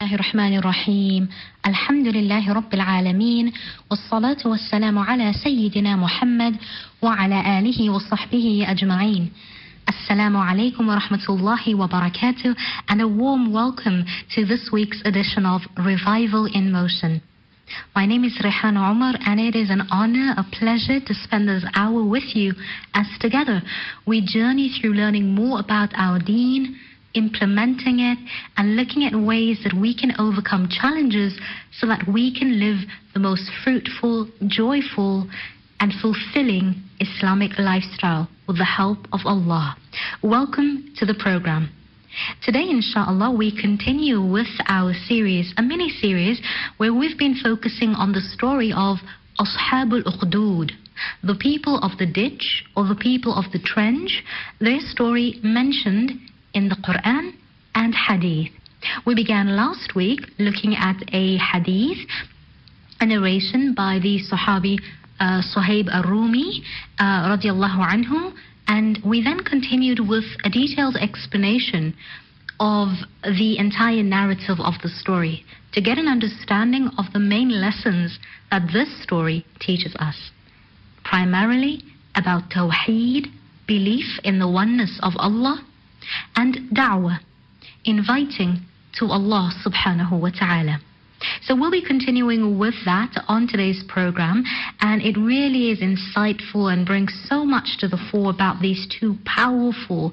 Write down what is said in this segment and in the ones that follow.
الله الرحمن الرحيم. الحمد لله رب العالمين، والصلاة والسلام على سيدنا محمد وعلى آله وصحبه أجمعين. Assalamu alaikum wa rahmatullahi wa barakatuh, and a warm welcome to this week's edition of Revival in Motion. My name is Rehan Omar, and it is an honor, a pleasure to spend this hour with you as together we journey through learning more about our deen, implementing it, and looking at ways that we can overcome challenges so that we can live the most fruitful, joyful, and fulfilling Islamic lifestyle with the help of Allah. Welcome to the program. Today, inshallah, we continue with our series, a mini-series, where we've been focusing on the story of Ashabul Ukhdud, the people of the ditch or the people of the trench, their story mentioned in the Quran and Hadith. We began last week looking at a Hadith, a narration by the Sahabi Suhaib al-Rumi radiallahu anhu, and we then continued with a detailed explanation of the entire narrative of the story to get an understanding of the main lessons that this story teaches us. Primarily about Tawheed, belief in the oneness of Allah, and da'wah, inviting to Allah subhanahu wa ta'ala. So we'll be continuing with that on today's program, and it really is insightful and brings so much to the fore about these two powerful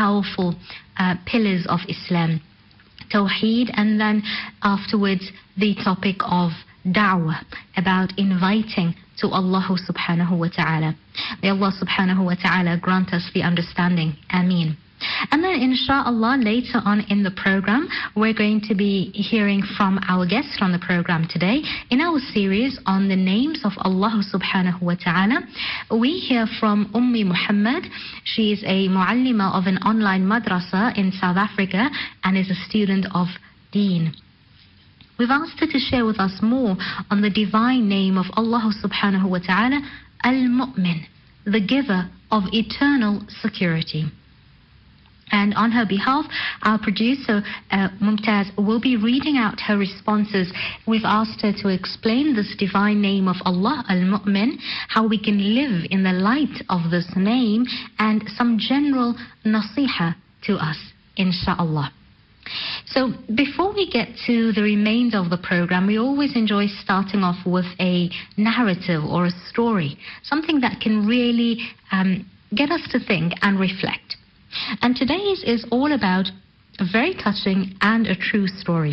pillars of Islam, Tawheed, and then afterwards the topic of da'wah, about inviting to Allah subhanahu wa ta'ala. May Allah subhanahu wa ta'ala grant us the understanding. Ameen. And then inshallah later on in the program we're going to be hearing from our guest on the program today in our series on the names of Allah subhanahu wa ta'ala. We hear from Muhammad. She is a muallima of an online madrasa in South Africa and is a student of Deen. We've asked her to share with us more on the divine name of Allah subhanahu wa ta'ala, Al-Mu'min, the giver of eternal security. And on her behalf, our producer, Mumtaz, will be reading out her responses. We've asked her to explain this divine name of Allah, Al-Mu'min, how we can live in the light of this name, and some general nasiha to us, inshallah. So before we get to the remainder of the program, we always enjoy starting off with a narrative or a story, something that can really get us to think and reflect. And today's is all about a very touching and a true story.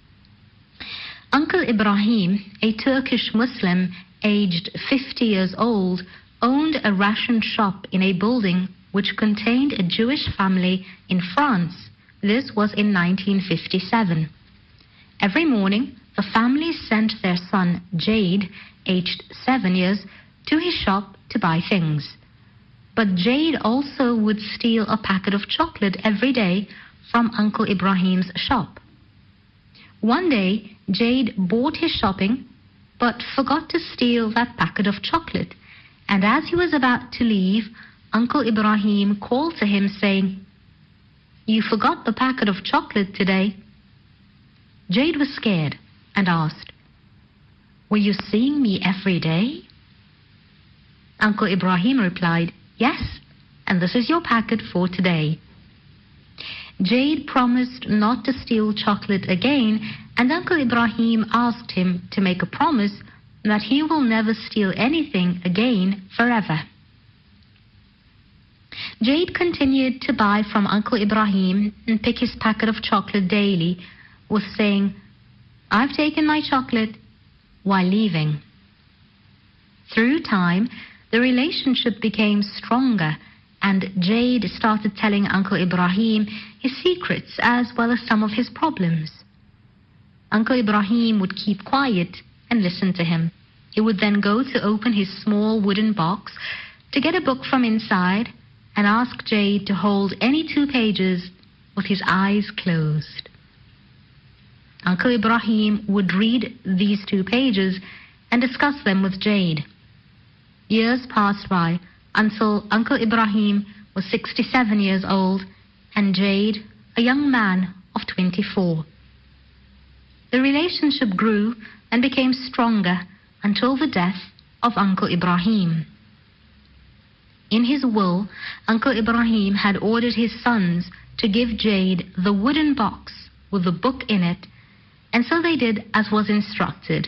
Uncle Ibrahim, a Turkish Muslim aged 50 years old, owned a ration shop in a building which contained a Jewish family in France. This was in 1957. Every morning, the family sent their son, Jade, aged 7 years, to his shop to buy things. But Jade also would steal a packet of chocolate every day from Uncle Ibrahim's shop. One day, Jade bought his shopping, but forgot to steal that packet of chocolate. And as he was about to leave, Uncle Ibrahim called to him saying, "You forgot the packet of chocolate today." Jade was scared and asked, "Were you seeing me every day?" Uncle Ibrahim replied, "Yes, and this is your packet for today." Jade promised not to steal chocolate again, and Uncle Ibrahim asked him to make a promise that he will never steal anything again forever. Jade continued to buy from Uncle Ibrahim and pick his packet of chocolate daily, with saying, "I've taken my chocolate," while leaving. Through time, the relationship became stronger, and Jade started telling Uncle Ibrahim his secrets as well as some of his problems. Uncle Ibrahim would keep quiet and listen to him. He would then go to open his small wooden box to get a book from inside and ask Jade to hold any 2 pages with his eyes closed. Uncle Ibrahim would read these 2 pages and discuss them with Jade. Years passed by until Uncle Ibrahim was 67 years old and Jade a young man of 24. The relationship grew and became stronger until the death of Uncle Ibrahim. In his will, Uncle Ibrahim had ordered his sons to give Jade the wooden box with the book in it, and so they did as was instructed.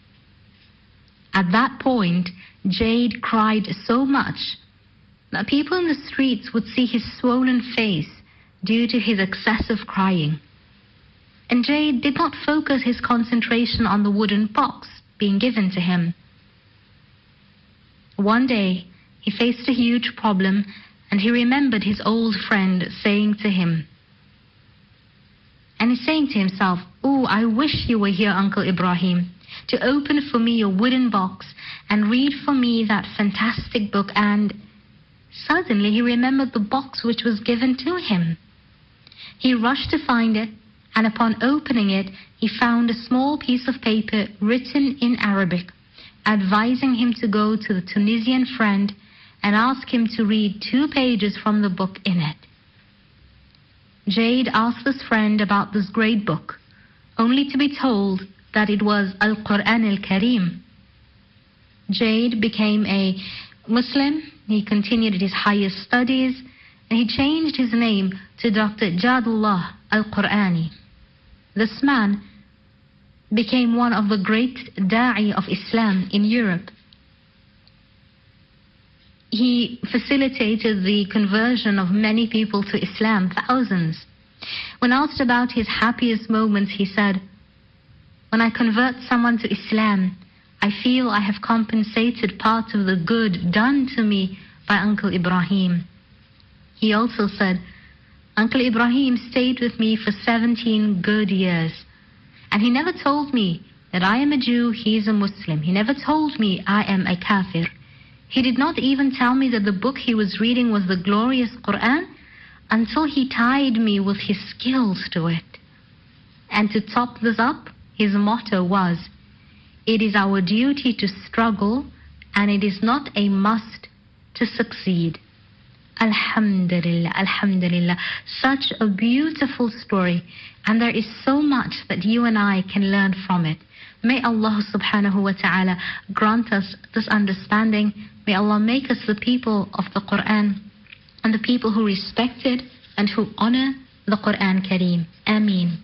At that point, Jade cried so much that people in the streets would see his swollen face due to his excessive crying. And Jade did not focus his concentration on the wooden box being given to him. One day, he faced a huge problem, and he remembered his old friend saying to him, and he's saying to himself, "Oh, I wish you were here, Uncle Ibrahim, to open for me your wooden box and read for me that fantastic book." And suddenly he remembered the box which was given to him. He rushed to find it, and upon opening it, he found a small piece of paper written in Arabic, advising him to go to the Tunisian friend and ask him to read 2 pages from the book in it. Jade asked his friend about this great book, only to be told that it was Al-Quran Al-Karim. Jade became a Muslim. He continued his higher studies, and he changed his name to Dr. Jadullah Al-Qurani. This man became one of the great da'i of Islam in Europe. He facilitated the conversion of many people to Islam, thousands. When asked about his happiest moments, he said, "When I convert someone to Islam, I feel I have compensated part of the good done to me by Uncle Ibrahim." He also said, "Uncle Ibrahim stayed with me for 17 good years, and he never told me that I am a Jew, he is a Muslim. He never told me I am a kafir. He did not even tell me that the book he was reading was the glorious Quran until he tied me with his skills to it." And to top this up, his motto was, "It is our duty to struggle, and it is not a must to succeed." Alhamdulillah, Alhamdulillah. Such a beautiful story, and there is so much that you and I can learn from it. May Allah subhanahu wa ta'ala grant us this understanding. May Allah make us the people of the Quran and the people who respect it and who honor the Quran Kareem. Ameen.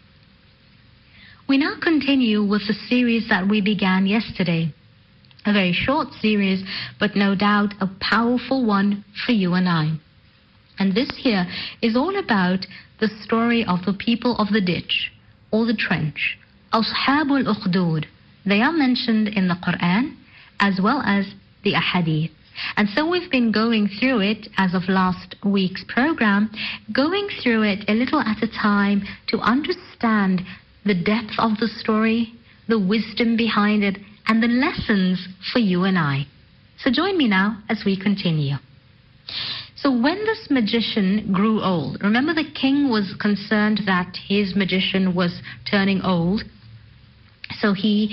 We now continue with the series that we began yesterday. A very short series, but no doubt a powerful one for you and I. And this here is all about the story of the people of the ditch, or the trench. Ashabul Ukhdud. They are mentioned in the Quran as well as the Ahadith. And so we've been going through it as of last week's program, going through it a little at a time to understand the depth of the story, the wisdom behind it, and the lessons for you and I. So join me now as we continue. So when this magician grew old, remember the king was concerned that his magician was turning old. So the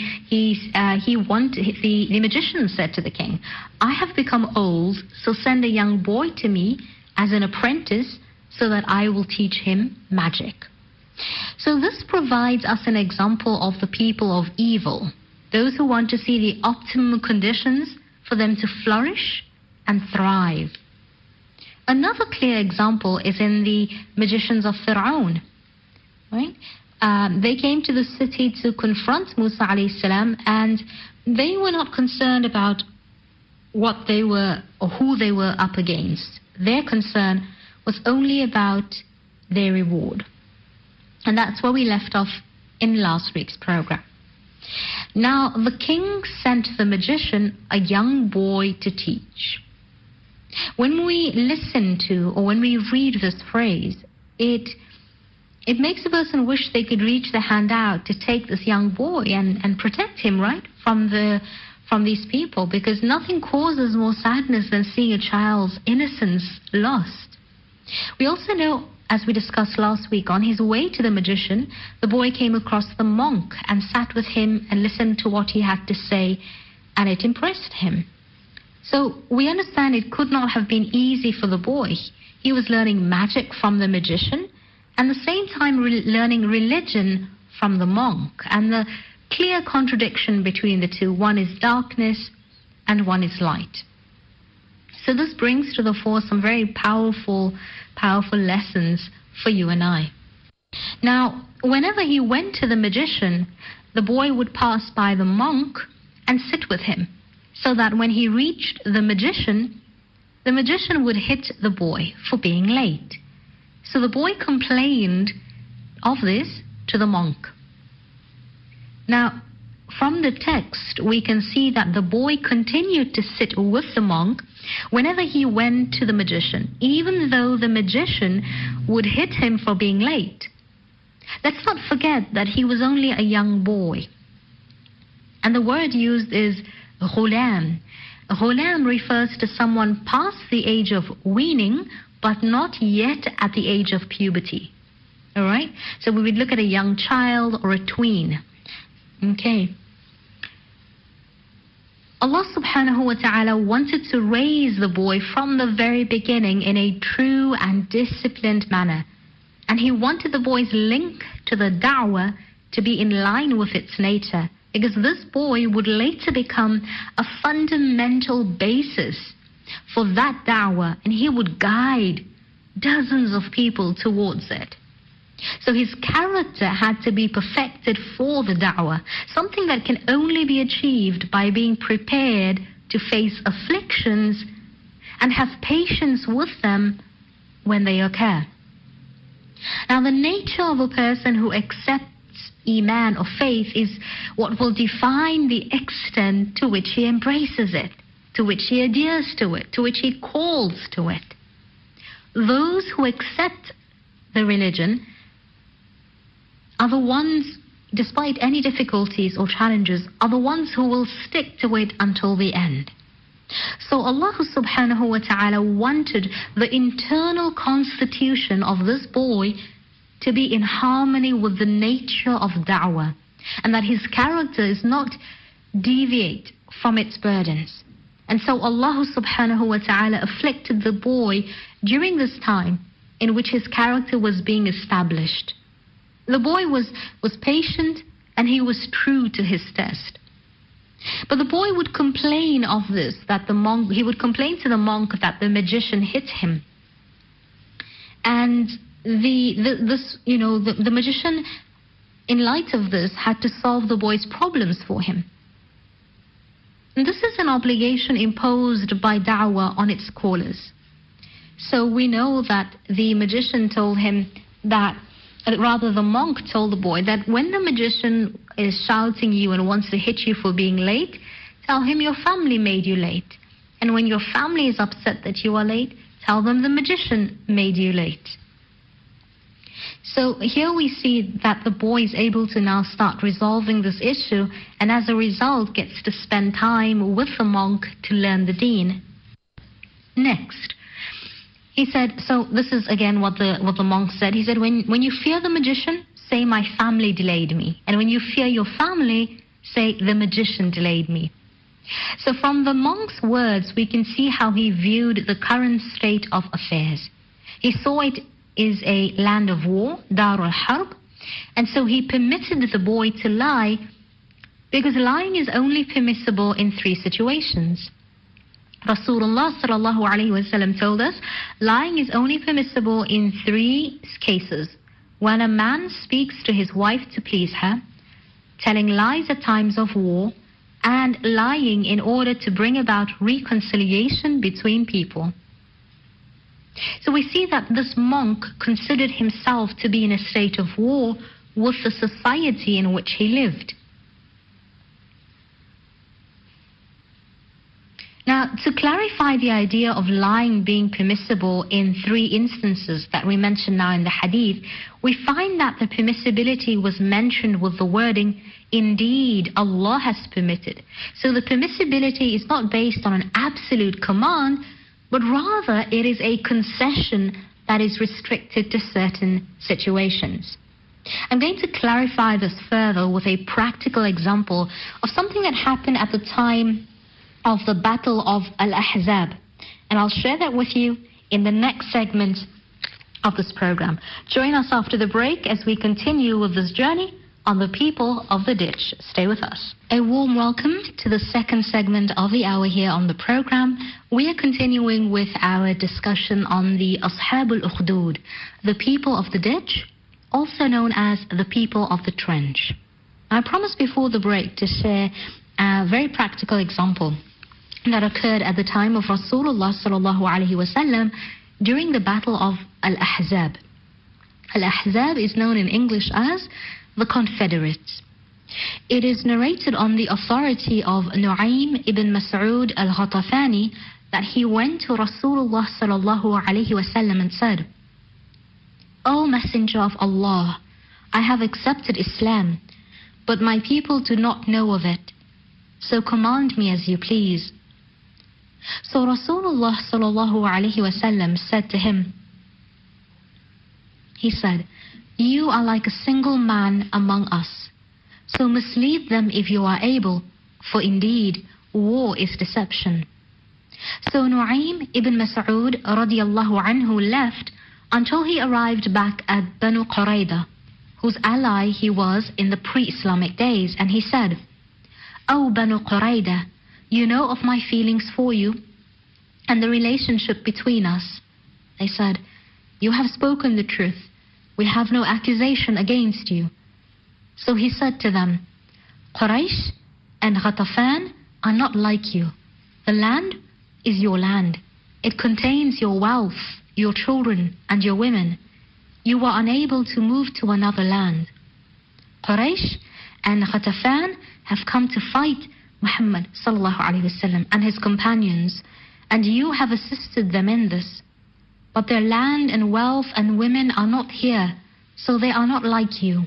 magician said to the king, "I have become old, so send a young boy to me as an apprentice so that I will teach him magic." So this provides us an example of the people of evil, those who want to see the optimum conditions for them to flourish and thrive. Another clear example is in the magicians of Fir'aun. Right? They came to the city to confront Musa alayhi salam, and they were not concerned about what they were or who they were up against. Their concern was only about their reward. And that's where we left off in last week's program. Now, the king sent the magician a young boy to teach. When we listen to or when we read this phrase, it makes a person wish they could reach their hand out to take this young boy and protect him, right, from these people, because nothing causes more sadness than seeing a child's innocence lost. We also know, as we discussed last week, on his way to the magician, the boy came across the monk and sat with him and listened to what he had to say, and it impressed him. So we understand it could not have been easy for the boy. He was learning magic from the magician, and at the same time learning religion from the monk, and the clear contradiction between the two. One is darkness and one is light. So this brings to the fore some very powerful lessons for you and I. Now, whenever he went to the magician, the boy would pass by the monk and sit with him, so that when he reached the magician would hit the boy for being late. So the boy complained of this to the monk. Now, from the text, we can see that the boy continued to sit with the monk whenever he went to the magician, even though the magician would hit him for being late. Let's not forget that he was only a young boy. And the word used is ghulam. Ghulam refers to someone past the age of weaning, but not yet at the age of puberty. All right? So we would look at a young child or a tween. Okay. Allah subhanahu wa ta'ala wanted to raise the boy from the very beginning in a true and disciplined manner. And he wanted the boy's link to the da'wah to be in line with its nature, because this boy would later become a fundamental basis for that da'wah, and he would guide dozens of people towards it. So his character had to be perfected for the da'wah, something that can only be achieved by being prepared to face afflictions and have patience with them when they occur. Now, the nature of a person who accepts Iman or faith is what will define the extent to which he embraces it, to which he adheres to it, to which he calls to it. Those who accept the religion are the ones, despite any difficulties or challenges, are the ones who will stick to it until the end. So Allah subhanahu wa ta'ala wanted the internal constitution of this boy to be in harmony with the nature of da'wah, and that his character is not deviate from its burdens. And so Allah subhanahu wa ta'ala afflicted the boy during this time in which his character was being established. The boy was patient and he was true to his test. But the boy would complain of this, he would complain to the monk that the magician hit him. And the magician, in light of this, had to solve the boy's problems for him. And this is an obligation imposed by da'wah on its callers. So we know that the magician told him that, rather the monk told the boy that when the magician is shouting you and wants to hit you for being late, tell him your family made you late. And when your family is upset that you are late, tell them the magician made you late. So here we see that the boy is able to now start resolving this issue, and as a result gets to spend time with the monk to learn the deen. Next, he said, so this is again what the monk said. He said, when you fear the magician, say my family delayed me. And when you fear your family, say the magician delayed me. So from the monk's words, we can see how he viewed the current state of affairs. He saw it is a land of war, Dar al-Harb, and so he permitted the boy to lie, because lying is only permissible in 3 situations. Rasulullah sallallahu alayhi wa sallam told us, lying is only permissible in 3 cases: when a man speaks to his wife to please her, telling lies at times of war, and lying in order to bring about reconciliation between people. So we see that this monk considered himself to be in a state of war with the society in which he lived. Now, to clarify the idea of lying being permissible in 3 instances that we mention now in the hadith, we find that the permissibility was mentioned with the wording, indeed, Allah has permitted. So the permissibility is not based on an absolute command, but rather it is a concession that is restricted to certain situations. I'm going to clarify this further with a practical example of something that happened at the time of the Battle of Al-Ahzab. And I'll share that with you in the next segment of this program. Join us after the break as we continue with this journey on the people of the ditch. Stay with us. A warm welcome to the second segment of the hour here on the program. We are continuing with our discussion on the Ashab al-Ukhdud, the people of the ditch, also known as the people of the trench. I promised before the break to share a very practical example that occurred at the time of Rasulullah sallallahu alaihi wasallam during the battle of Al-Ahzab. Al-Ahzab is known in English as the Confederates. It is narrated on the authority of Nu'aym ibn Mas'ud al-Ghatafani that he went to Rasulullah sallallahu alaihi wasallam and said, "O Messenger of Allah, I have accepted Islam, but my people do not know of it. So command me as you please." So Rasulullah sallallahu alaihi wasallam said to him, he said, "You are like a single man among us, so mislead them if you are able, for indeed war is deception." So Nu'aym ibn Mas'ud radiyallahu anhu left until he arrived back at Banu Qurayda, whose ally he was in the pre-Islamic days, and he said, "O Banu Qurayda, you know of my feelings for you and the relationship between us." They said, "You have spoken the truth. We have no accusation against you." So he said to them, "Quraysh and Ghatafan are not like you. The land is your land. It contains your wealth, your children, and your women. You are unable to move to another land. Quraysh and Ghatafan have come to fight Muhammad sallallahu alaihi wasallam and his companions, and you have assisted them in this. But their land and wealth and women are not here, so they are not like you.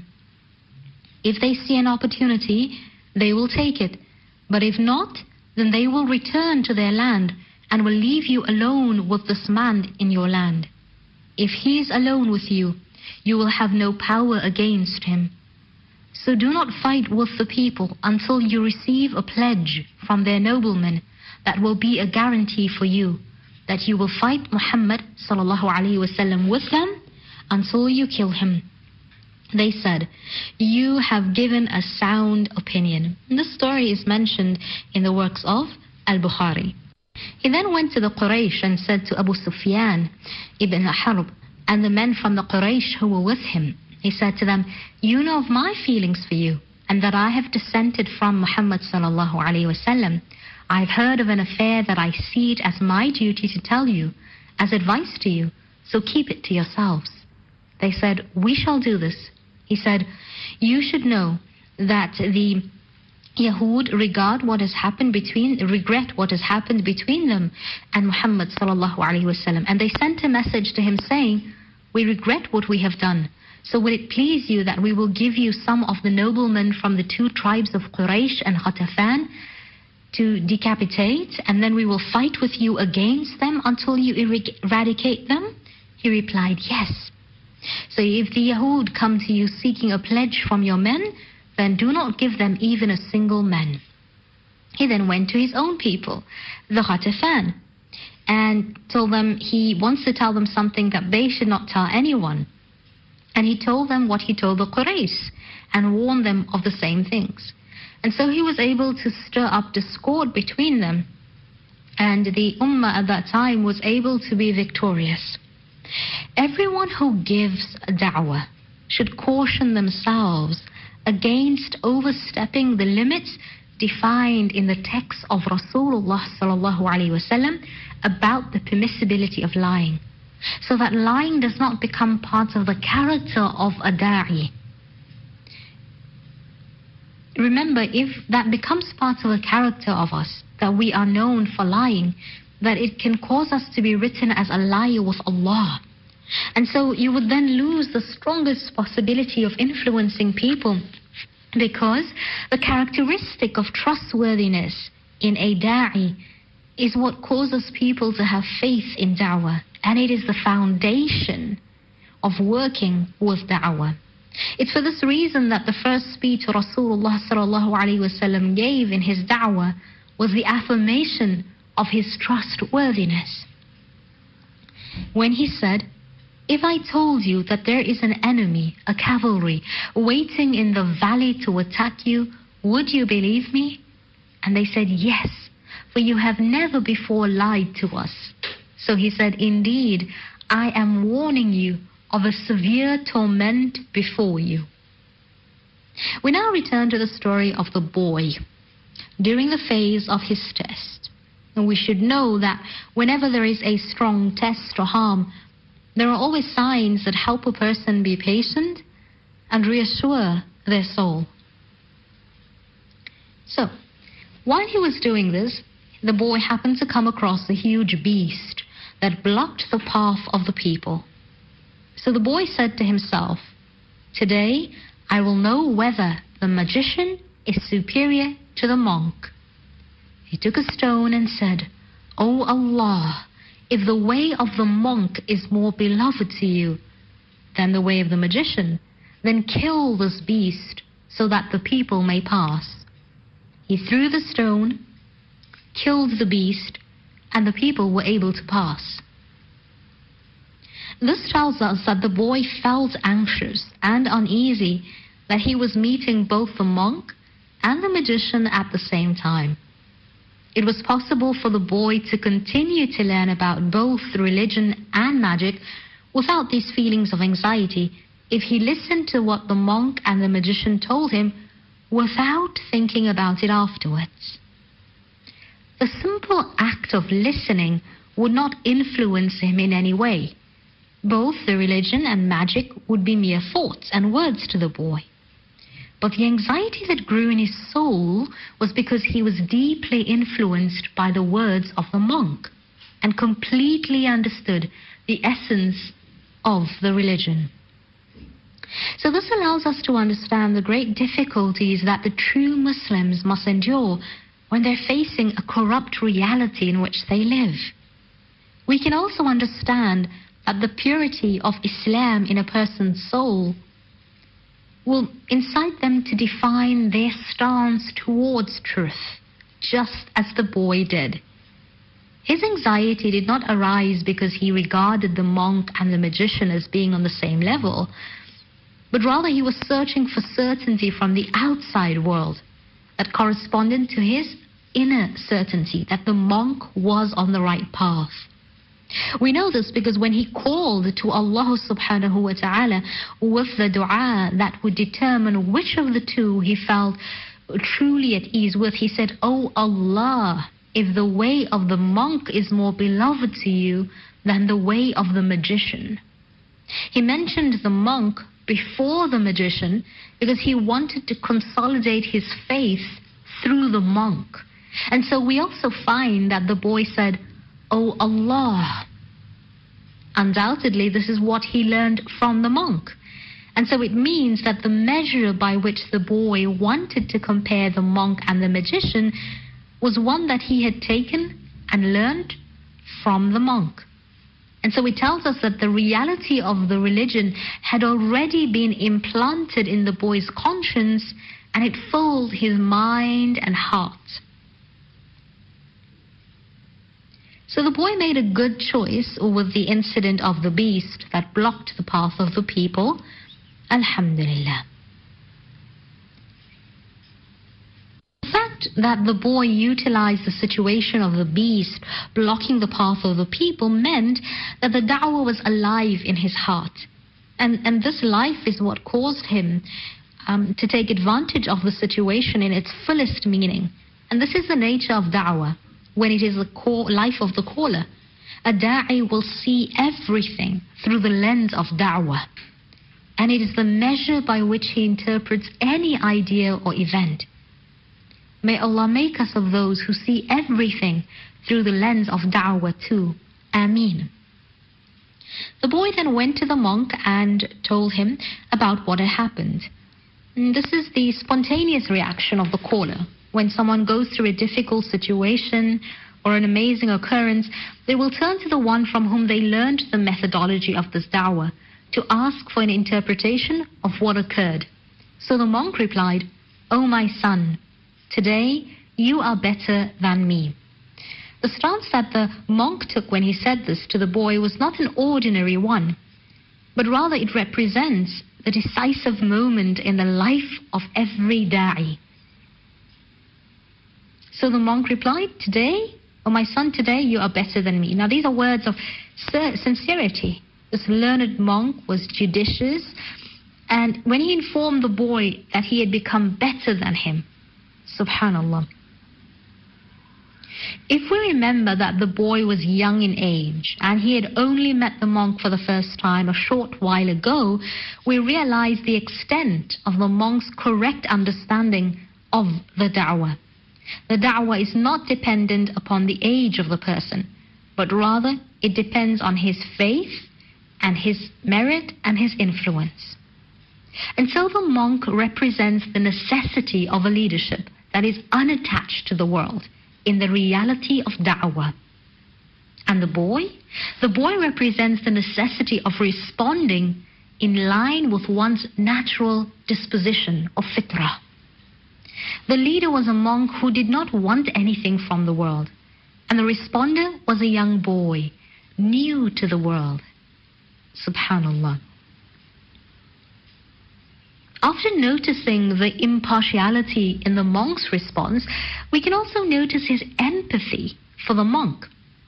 If they see an opportunity, they will take it. But if not, then they will return to their land and will leave you alone with this man in your land. If he is alone with you, you will have no power against him. So do not fight with the people until you receive a pledge from their noblemen that will be a guarantee for you that you will fight Muhammad sallallahu alaihi wasallam with them until you kill him." They said, "You have given a sound opinion." This story is mentioned in the works of Al-Bukhari. He then went to the Quraysh and said to Abu Sufyan ibn Harb and the men from the Quraysh who were with him, he said to them, "You know of my feelings for you and that I have dissented from Muhammad sallallahu alaihi wasallam. I've heard of an affair that I see it as my duty to tell you, as advice to you, so keep it to yourselves." They said, "We shall do this." He said, "You should know that the Yahud regret what has happened between them and Muhammad sallallahu alaihi wasallam, and they sent a message to him saying, 'We regret what we have done. So will it please you that we will give you some of the noblemen from the two tribes of Quraysh and Ghatafan to decapitate, and then we will fight with you against them until you eradicate them?' He replied, 'Yes.' So if the Yahud come to you seeking a pledge from your men, then do not give them even a single man." He then went to his own people, the Ghatafan, and told them he wants to tell them something that they should not tell anyone. And he told them what he told the Quraysh and warned them of the same things. And so he was able to stir up discord between them, and the Ummah at that time was able to be victorious. Everyone who gives da'wah should caution themselves against overstepping the limits defined in the text of Rasulullah sallallahu alaihi wasallam about the permissibility of lying, so that lying does not become part of the character of a da'i. Remember, if that becomes part of the character of us, that we are known for lying, that it can cause us to be written as a liar with Allah. And so you would then lose the strongest possibility of influencing people, because the characteristic of trustworthiness in a da'i is what causes people to have faith in da'wah, and it is the foundation of working with da'wah. It's for this reason that the first speech Rasulullah sallallahu alaihi wasallam gave in his da'wah was the affirmation of his trustworthiness, when he said, if I told you that there is an enemy, a cavalry, waiting in the valley to attack you, would you believe me? And they said, yes, for you have never before lied to us. So he said, indeed, I am warning you of a severe torment before you. We now return to the story of the boy during the phase of his test. And we should know that whenever there is a strong test or harm, there are always signs that help a person be patient and reassure their soul. So, while he was doing this, the boy happened to come across a huge beast that blocked the path of the people. So the boy said to himself, today I will know whether the magician is superior to the monk. He took a stone and said, O Allah, if the way of the monk is more beloved to you than the way of the magician, then kill this beast so that the people may pass. He threw the stone, killed the beast, and the people were able to pass. This tells us that the boy felt anxious and uneasy that he was meeting both the monk and the magician at the same time. It was possible for the boy to continue to learn about both religion and magic without these feelings of anxiety if he listened to what the monk and the magician told him without thinking about it afterwards. The simple act of listening would not influence him in any way. Both the religion and magic would be mere thoughts and words to the boy. But the anxiety that grew in his soul was because he was deeply influenced by the words of the monk and completely understood the essence of the religion. So this allows us to understand the great difficulties that the true Muslims must endure when they're facing a corrupt reality in which they live. We can also understand that the purity of Islam in a person's soul will incite them to define their stance towards truth, just as the boy did. His anxiety did not arise because he regarded the monk and the magician as being on the same level, but rather he was searching for certainty from the outside world that corresponded to his inner certainty that the monk was on the right path. We know this because when he called to Allah subhanahu wa ta'ala with the dua that would determine which of the two he felt truly at ease with, he said, "O Allah, if the way of the monk is more beloved to you than the way of the magician." He mentioned the monk before the magician because he wanted to consolidate his faith through the monk. And so we also find that the boy said, "O Allah." Undoubtedly, this is what he learned from the monk. And so it means that the measure by which the boy wanted to compare the monk and the magician was one that he had taken and learned from the monk. And so it tells us that the reality of the religion had already been implanted in the boy's conscience, and it filled his mind and heart. So the boy made a good choice with the incident of the beast that blocked the path of the people. Alhamdulillah. The fact that the boy utilized the situation of the beast blocking the path of the people meant that the da'wah was alive in his heart. And this life is what caused him to take advantage of the situation in its fullest meaning. And this is the nature of da'wah. When it is the life of the caller, a da'i will see everything through the lens of da'wah. And it is the measure by which he interprets any idea or event. May Allah make us of those who see everything through the lens of da'wah too. Ameen. The boy then went to the monk and told him about what had happened. And this is the spontaneous reaction of the caller. When someone goes through a difficult situation or an amazing occurrence, they will turn to the one from whom they learned the methodology of this da'wah to ask for an interpretation of what occurred. So the monk replied, "O my son, today you are better than me." The stance that the monk took when he said this to the boy was not an ordinary one. but rather it represents the decisive moment in the life of every da'i. So the monk replied, "Today, oh my son, today you are better than me." Now these are words of sincerity. This learned monk was judicious, and when he informed the boy that he had become better than him, subhanallah. If we remember that the boy was young in age and he had only met the monk for the first time a short while ago, we realize the extent of the monk's correct understanding of the da'wah. The da'wah is not dependent upon the age of the person, but rather it depends on his faith and his merit and his influence. And so the monk represents the necessity of a leadership that is unattached to the world in the reality of da'wah. And the boy represents the necessity of responding in line with one's natural disposition of fitrah. The leader was a monk who did not want anything from the world, and the responder was a young boy, new to the world. Subhanallah. After noticing the impartiality in the monk's response, we can also notice his empathy for the monk.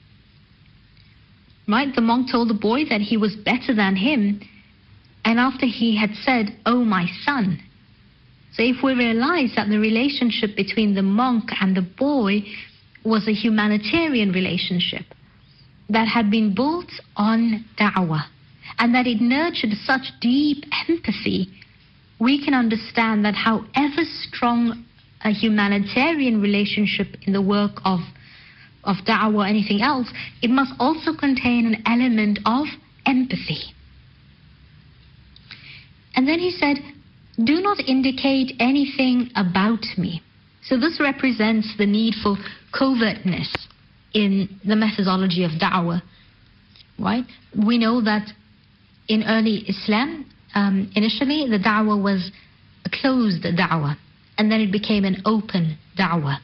Right? The monk told the boy that he was better than him, and after he had said, "Oh, my son." So if we realize that the relationship between the monk and the boy was a humanitarian relationship that had been built on da'wah, and that it nurtured such deep empathy, we can understand that however strong a humanitarian relationship in the work of da'wah or anything else, it must also contain an element of empathy. And then he said, "Do not indicate anything about me." So this represents the need for covertness in the methodology of da'wah, right? We know that in early Islam, initially the da'wah was a closed da'wah, and then it became an open da'wah.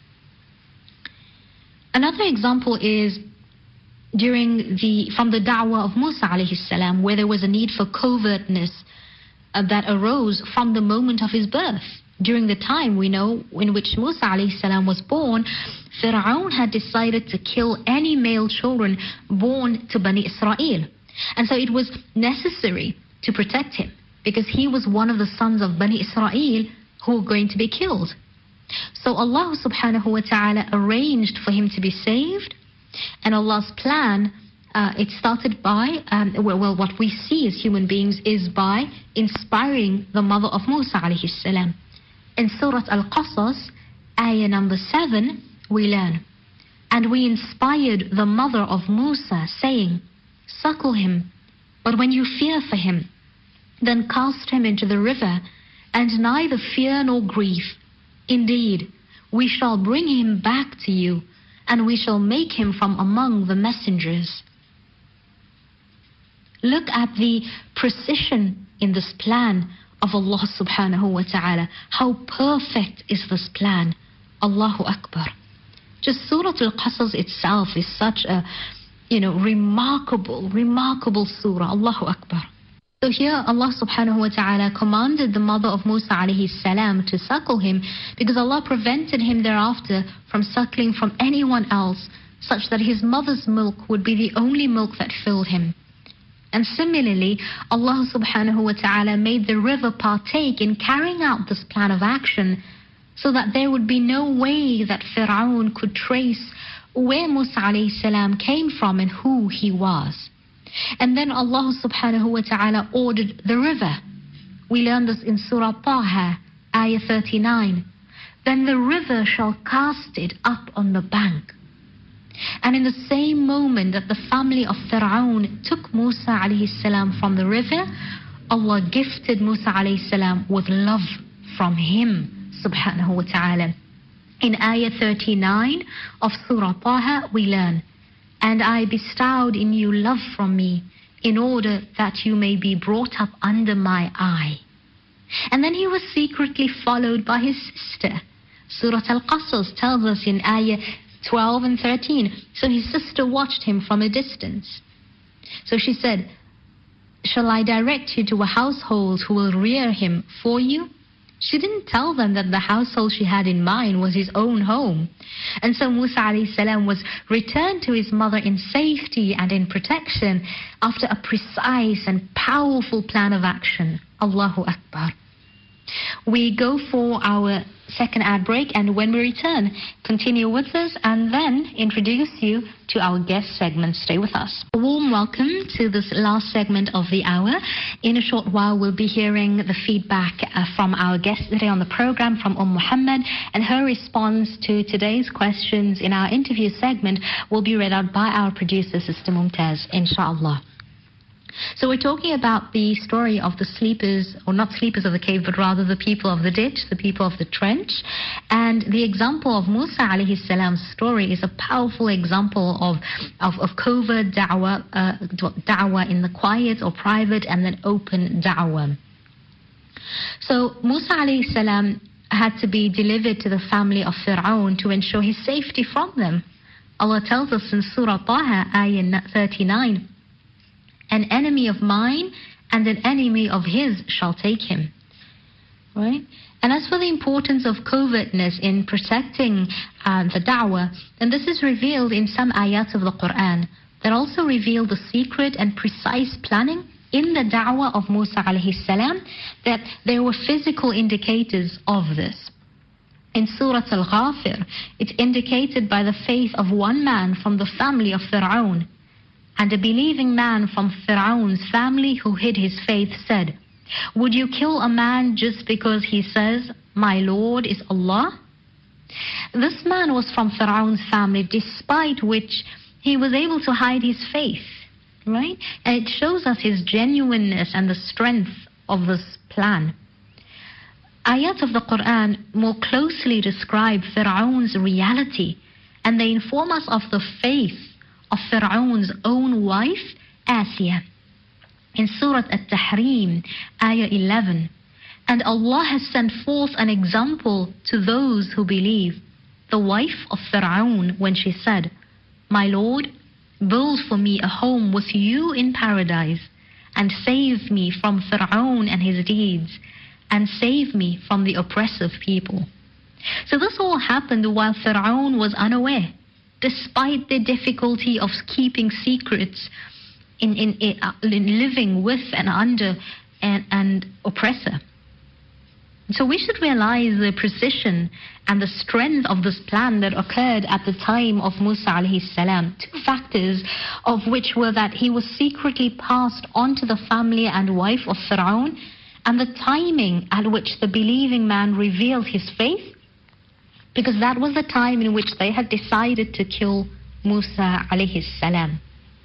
Another example is from the da'wah of Musa alayhi salam, where there was a need for covertness that arose from the moment of his birth. During the time, we know, in which Musa alayhi salam was born, Fir'aun had decided to kill any male children born to Bani Israel. And so it was necessary to protect him, because he was one of the sons of Bani Israel who were going to be killed. So Allah subhanahu wa ta'ala arranged for him to be saved, and Allah's plan, it started by, what we see as human beings is by inspiring the mother of Musa alayhi salam. In Surah Al-Qasas, ayah number 7, we learn, "And we inspired the mother of Musa, saying, 'Suckle him, but when you fear for him, then cast him into the river, and neither fear nor grieve. Indeed, we shall bring him back to you, and we shall make him from among the messengers.'" Look at the precision in this plan of Allah subhanahu wa ta'ala. How perfect is this plan. Allahu Akbar. Just Surah Al-Qasas itself is such a remarkable surah. Allahu Akbar. So here Allah subhanahu wa ta'ala commanded the mother of Musa alayhi salam to suckle him, because Allah prevented him thereafter from suckling from anyone else, such that his mother's milk would be the only milk that filled him. And similarly, Allah subhanahu wa ta'ala made the river partake in carrying out this plan of action, so that there would be no way that Fir'aun could trace where Musa alayhi salam came from and who he was. And then Allah subhanahu wa ta'ala ordered the river. We learn this in Surah Taha, ayah 39. "Then the river shall cast it up on the bank." And in the same moment that the family of Fir'aun took Musa alayhi salam from the river, Allah gifted Musa alayhi salam with love from him, subhanahu wa ta'ala. In ayah 39 of Surah Taha, we learn, "And I bestowed in you love from me, in order that you may be brought up under my eye." And then he was secretly followed by his sister. Surah Al-Qasas tells us in ayah 12 and 13. So his sister watched him from a distance. So she said, shall I direct you to a household who will rear him for you? She didn't tell them that the household she had in mind was his own home. And so Musa alayhi salam was returned to his mother in safety and in protection after a precise and powerful plan of action. Allahu Akbar. We go for our second ad break, and when we return, continue with us and then introduce you to our guest segment. Stay with us. A warm welcome to this last segment of the hour. In a short while, we'll be hearing the feedback from our guest today on the program, from Muhammad, and her response to today's questions in our interview segment will be read out by our producer, Sister Mumtaz, inshallah. So we're talking about the story of the sleepers, or not sleepers of the cave, but rather the people of the ditch, the people of the trench. And the example of Musa alayhi salam's story is a powerful example of covert da'wah in the quiet or private, and then open da'wah. So Musa alayhi salam had to be delivered to the family of Fir'aun to ensure his safety from them. Allah tells us in Surah Taha, ayah 39, an enemy of mine and an enemy of his shall take him. Right? And as for the importance of covertness in protecting the da'wah, then this is revealed in some ayat of the Quran that also reveal the secret and precise planning in the da'wah of Musa alayhi salam, that there were physical indicators of this. In Surah Al-Ghafir, it's indicated by the faith of one man from the family of Fir'aun. And a believing man from Fir'aun's family who hid his faith said, would you kill a man just because he says, my Lord is Allah? This man was from Fir'aun's family, despite which he was able to hide his faith, right? And it shows us his genuineness and the strength of this plan. Ayat of the Quran more closely describe Fir'aun's reality, and they inform us of the faith of Fir'aun's own wife, Asiyah. In Surah At-Tahrim, ayah 11, and Allah has sent forth an example to those who believe. The wife of Fir'aun, when she said, my Lord, build for me a home with you in paradise, and save me from Fir'aun and his deeds, and save me from the oppressive people. So this all happened while Fir'aun was unaware, despite the difficulty of keeping secrets in living with and under an oppressor. So we should realize the precision and the strength of this plan that occurred at the time of Musa alayhi salam. Two factors of which were that he was secretly passed on to the family and wife of Fir'aun, and the timing at which the believing man revealed his faith, because that was the time in which they had decided to kill Musa alayhi salam.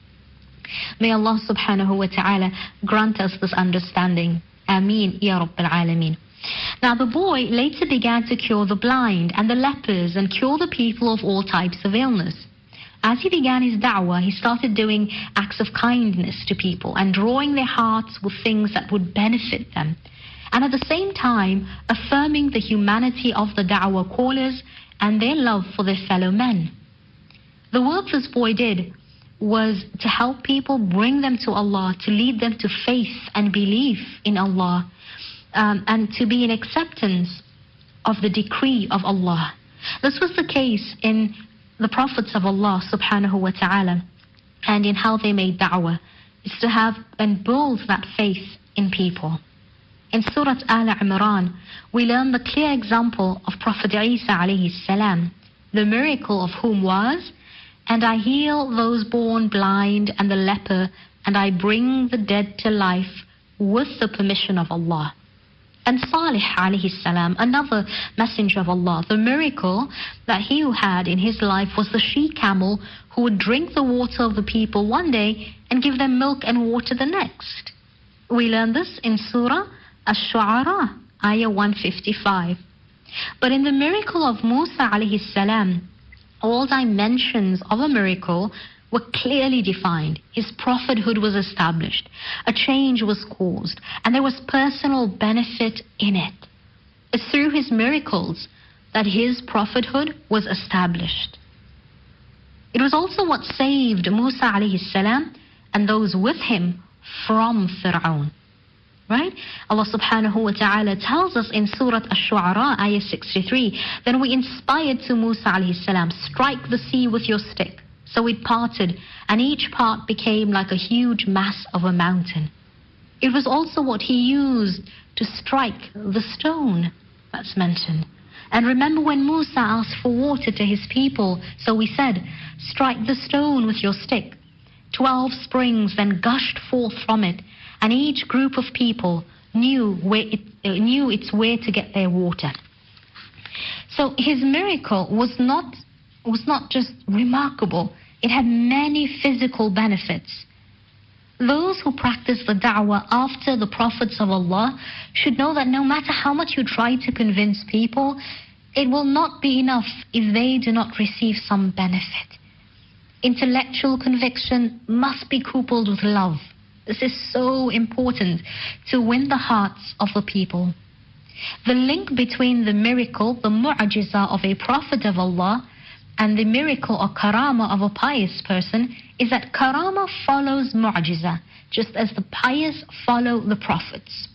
May Allah subhanahu wa ta'ala grant us this understanding. Ameen, Ya Rabbil Alameen. Now the boy later began to cure the blind and the lepers and cure the people of all types of illness. As he began his da'wah, he started doing acts of kindness to people and drawing their hearts with things that would benefit them, and at the same time affirming the humanity of the da'wah callers and their love for their fellow men. The work this boy did was to help people, bring them to Allah, to lead them to faith and belief in Allah, and to be in acceptance of the decree of Allah. This was the case in the prophets of Allah subhanahu wa ta'ala, and in how they made da'wah, is to have and build that faith in people. In Surah Al-Imran, we learn the clear example of Prophet Isa alayhi salam, the miracle of whom was, and I heal those born blind and the leper, and I bring the dead to life with the permission of Allah. And Salih alayhi salam, another messenger of Allah, the miracle that he had in his life was the she-camel who would drink the water of the people one day and give them milk and water the next. We learn this in Surah Ash-Shu'ara, ayah 155. But in the miracle of Musa alayhi salam, all dimensions of a miracle were clearly defined. His prophethood was established. A change was caused, and there was personal benefit in it. It's through his miracles that his prophethood was established. It was also what saved Musa alayhi salam and those with him from Fir'aun. Right? Allah subhanahu wa ta'ala tells us in Surah Ash-Shu'ara, ayah 63, then we inspired to Musa alayhi salam, strike the sea with your stick. So it parted, and each part became like a huge mass of a mountain. It was also what he used to strike the stone that's mentioned. And remember when Musa asked for water to his people, so we said, strike the stone with your stick. 12 springs then gushed forth from it, and each group of people knew its way to get their water. So his miracle was not just remarkable, it had many physical benefits. Those who practice the da'wah after the prophets of Allah should know that no matter how much you try to convince people, it will not be enough if they do not receive some benefit. Intellectual conviction must be coupled with love. This is so important to win the hearts of the people. The link between the miracle, the mu'ajizah of a prophet of Allah, and the miracle or karama of a pious person is that karama follows mu'ajizah, just as the pious follow the prophets.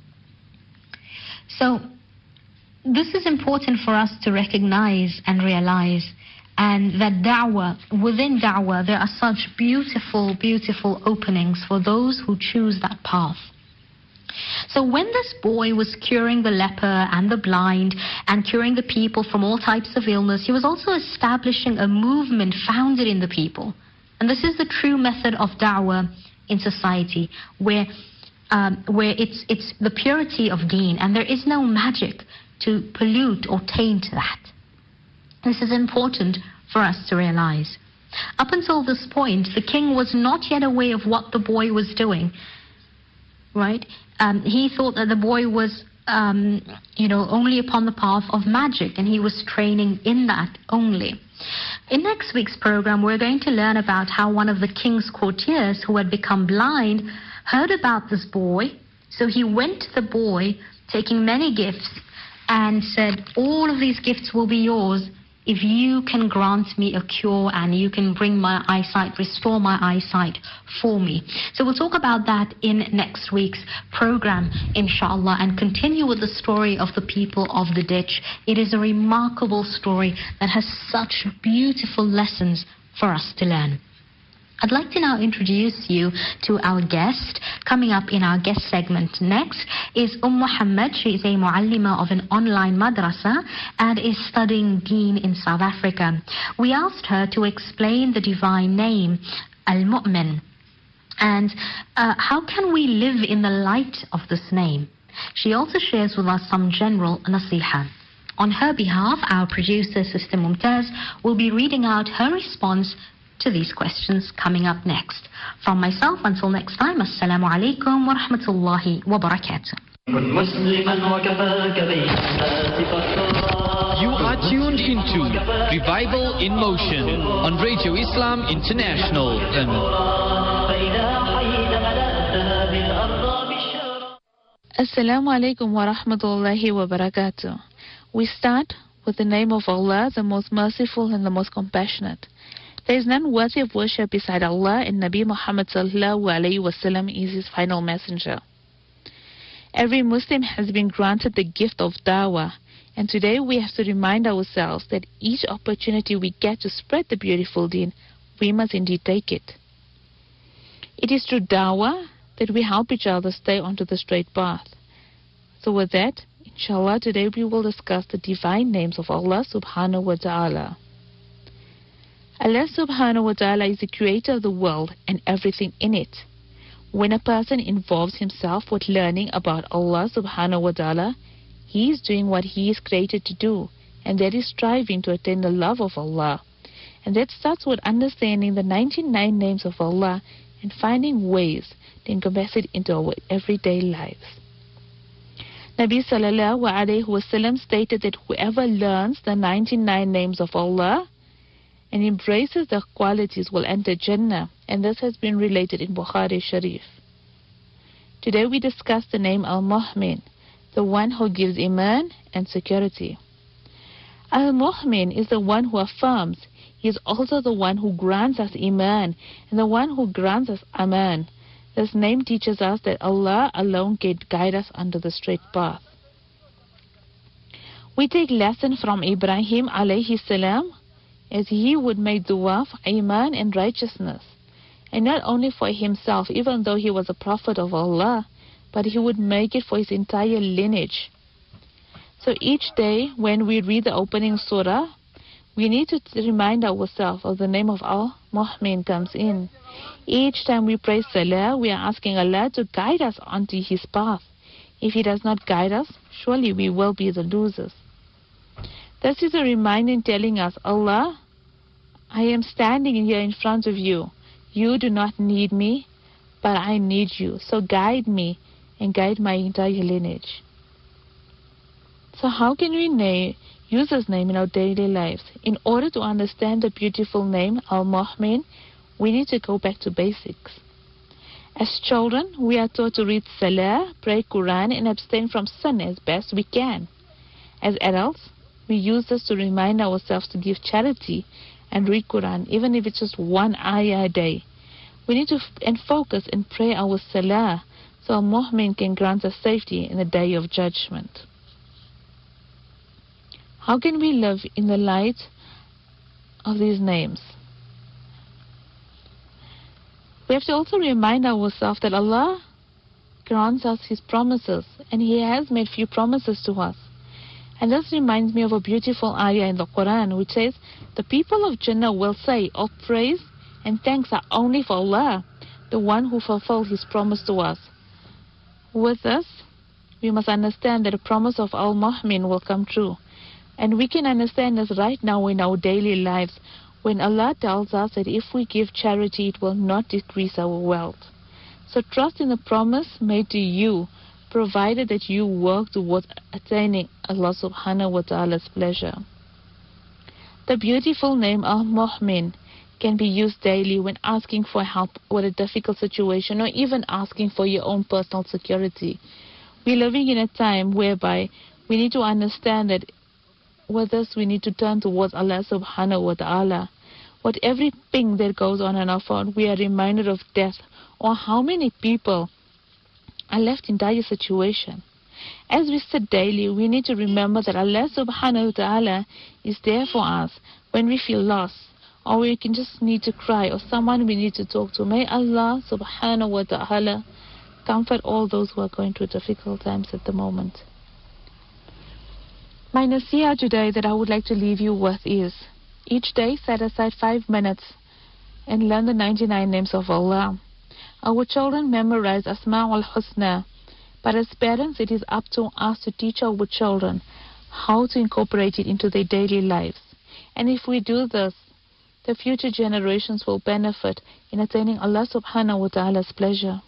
So, this is important for us to recognize and realize, and that within da'wah, there are such beautiful, beautiful openings for those who choose that path. So when this boy was curing the leper and the blind and curing the people from all types of illness, he was also establishing a movement founded in the people. And this is the true method of da'wah in society, where it's the purity of deen, and there is no magic to pollute or taint that. This is important for us to realize. Up until this point, the king was not yet aware of what the boy was doing. Right? He thought that the boy was, only upon the path of magic, and he was training in that only. In next week's program, we're going to learn about how one of the king's courtiers who had become blind heard about this boy. So he went to the boy, taking many gifts, and said, all of these gifts will be yours if you can grant me a cure and you can bring my eyesight, restore my eyesight for me. So we'll talk about that in next week's program, inshallah, and continue with the story of the people of the ditch. It is a remarkable story that has such beautiful lessons for us to learn. I'd like to now introduce you to our guest. Coming up in our guest segment next is Muhammad. She is a muallima of an online madrasa and is studying deen in South Africa. We asked her to explain the divine name, Al-Mu'min, and how can we live in the light of this name. She also shares with us some general nasiha. On her behalf, our producer, Sister Mumtaz, will be reading out her response to these questions coming up next. From myself, until next time, Assalamu alaikum wa rahmatullahi wa barakatuh. You are tuned into Revival in Motion on Radio Islam International. Assalamu alaikum wa rahmatullahi wa barakatuh. We start with the name of Allah, the most merciful and the most compassionate. There is none worthy of worship beside Allah, and Nabi Muhammad sallallahu alayhi wasallam is his final messenger. Every Muslim has been granted the gift of da'wah, and today we have to remind ourselves that each opportunity we get to spread the beautiful deen, we must indeed take it. It is through da'wah that we help each other stay onto the straight path. So with that, inshallah, today we will discuss the divine names of Allah subhanahu wa ta'ala. Allah subhanahu wa ta'ala is the creator of the world and everything in it. When a person involves himself with learning about Allah subhanahu wa ta'ala, he is doing what he is created to do, and that is striving to attain the love of Allah. And that starts with understanding the 99 names of Allah and finding ways to encompass it into our everyday lives. Nabi sallallahu alayhi wasallam stated that whoever learns the 99 names of Allah and embraces their qualities will enter Jannah, and this has been related in Bukhari Sharif. Today we discuss the name Al-Mu'min, the one who gives Iman and security. Al-Mu'min is the one who affirms. He is also the one who grants us Iman and the one who grants us Aman. This name teaches us that Allah alone can guide us onto the straight path. We take lesson from Ibrahim alayhi salam, as he would make dua for iman and righteousness, and not only for himself, even though he was a prophet of Allah, but he would make it for his entire lineage. So each day when we read the opening surah, we need to remind ourselves of the name of Al-Mu'min comes in. Each time we pray salah, we are asking Allah to guide us onto his path. If he does not guide us, surely we will be the losers. This is a reminder telling us, Allah, I am standing here in front of you. You do not need me, but I need you. So guide me and guide my entire lineage. So how can we use this name in our daily lives? In order to understand the beautiful name, Al-Mu'min, we need to go back to basics. As children, we are taught to read Salah, pray Quran, and abstain from sin as best we can. As adults, we use this to remind ourselves to give charity and read Quran, even if it's just one ayah a day. We need to focus and pray our Salah so Al-Mu'min can grant us safety in the day of judgment. How can we live in the light of these names? We have to also remind ourselves that Allah grants us His promises, and He has made few promises to us. And this reminds me of a beautiful ayah in the Quran which says, the people of Jannah will say, all praise and thanks are only for Allah, the one who fulfilled His promise to us. With this, we must understand that the promise of Al-Mu'min will come true. And we can understand this right now in our daily lives when Allah tells us that if we give charity, it will not decrease our wealth. So trust in the promise made to you, provided that you work towards attaining Allah subhanahu wa ta'ala's pleasure. The beautiful name Al-Mu'min can be used daily when asking for help with a difficult situation or even asking for your own personal security. We're living in a time whereby we need to understand that with this we need to turn towards Allah subhanahu wa ta'ala. With every ping that goes on our phone, we are reminded of death or how many people are left in dire situation. As we sit daily, we need to remember that Allah subhanahu wa ta'ala is there for us when we feel lost, or we can just need to cry, or someone we need to talk to. May Allah subhanahu wa ta'ala comfort all those who are going through difficult times at the moment. My nasihah today that I would like to leave you with is, each day set aside 5 minutes and learn the 99 names of Allah. Our children memorize Asma'ul Husna, but as parents it is up to us to teach our children how to incorporate it into their daily lives. And if we do this, the future generations will benefit in attaining Allah subhanahu wa ta'ala's pleasure.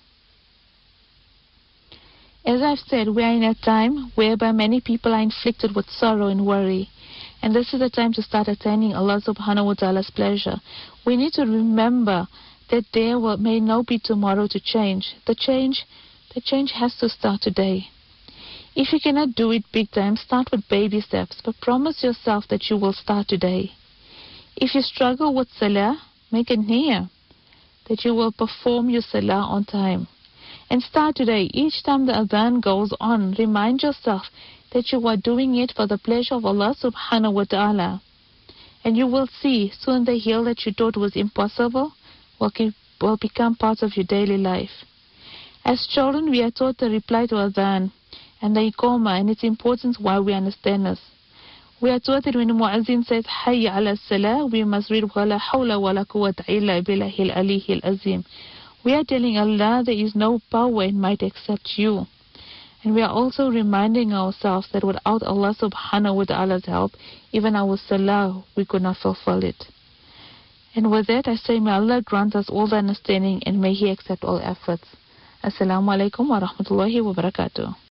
As I've said, we are in a time whereby many people are inflicted with sorrow and worry. And this is the time to start attaining Allah subhanahu wa ta'ala's pleasure. We need to remember that there may not be tomorrow to change. The change has to start today. If you cannot do it big time, start with baby steps, but promise yourself that you will start today. If you struggle with salah, make it near that you will perform your salah on time. And start today. Each time the adhan goes on, remind yourself that you are doing it for the pleasure of Allah subhanahu wa ta'ala. And you will see soon the hill that you thought was impossible will become part of your daily life. As children, we are taught the reply to adhan and the iqamah and its importance why we understand this. We are taught that when the muazzin says hayya ala salah, we must read wala hawla wala quwwata illa billahil aliyyil azim. We are telling Allah there is no power and might except you. And we are also reminding ourselves that without Allah subhanahu wa ta'ala's help, even our salah, we could not fulfill it. And with that, I say, may Allah grant us all the understanding and may He accept all efforts. Assalamu alaikum wa rahmatullahi wa barakatuh.